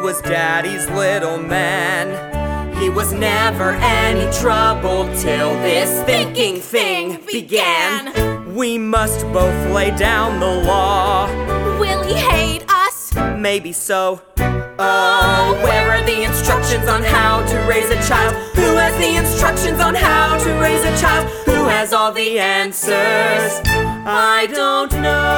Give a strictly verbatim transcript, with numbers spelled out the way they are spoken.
was Daddy's little man. He was never any trouble till this thinking thing began. We must both lay down the law. Will he hate us? Maybe so. Oh, where are the instructions on how to raise a child? Who has the instructions on how to raise a child? Who has all the answers? I don't know.